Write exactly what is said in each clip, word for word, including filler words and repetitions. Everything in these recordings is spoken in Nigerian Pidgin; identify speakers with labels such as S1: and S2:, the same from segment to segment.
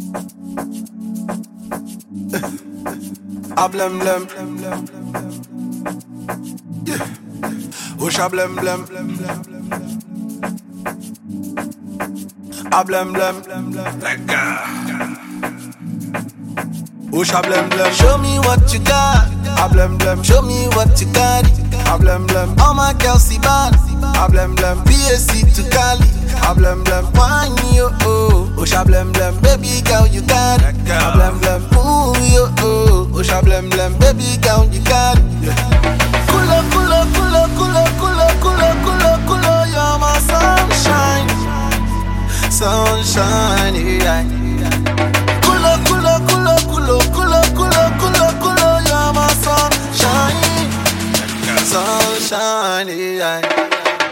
S1: A blem blem. Yeah. Usha blem blem. A blem blem. Usha blem blem.
S2: Show me what you got.
S1: A blem blem.
S2: Show me what you got.
S1: A blem blem.
S2: All my girls see bad.
S1: A blem blem.
S2: P A C to Cali.
S1: A blem blem.
S2: Wine yo oh.
S1: Usha blem blem.
S2: Baby girl you got it.
S1: A blem blem.
S2: Ooh yo oh.
S1: Usha blem blem.
S2: Baby girl you got it. Kulo kulo kulo kulo kulo kulo kulo kulo. You're my sunshine.
S1: Sunshine, yeah.
S2: Kulo kulo kulo kulo kulo kulo kulo kulo. You're my sunshine.
S1: Sunshine, yeah.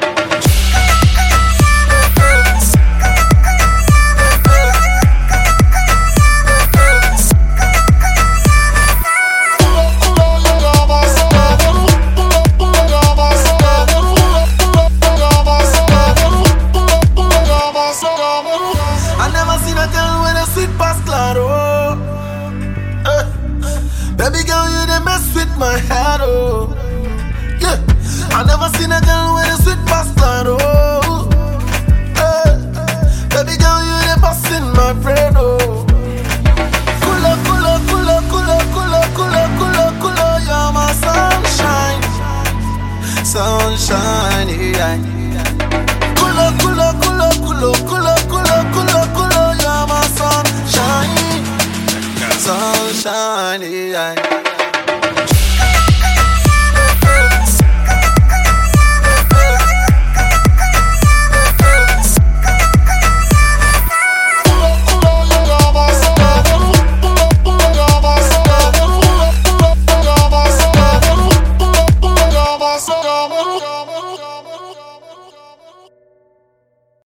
S2: I never seen a girl with a sweet past claro. Uh, baby girl, you dey mess with my head, oh. Yeah, I never seen a girl with a sweet past claro. Uh, baby girl, you dey bustin' my brain, oh. Kulo kulo kulo kulo kulo kulo kulo kulo, you're my sunshine,
S1: Sunshine, yeah.
S2: Kulo kulo kulo kulo kulo kulo kulo kulo, you're my sunshine.
S1: Sunshine, yeah.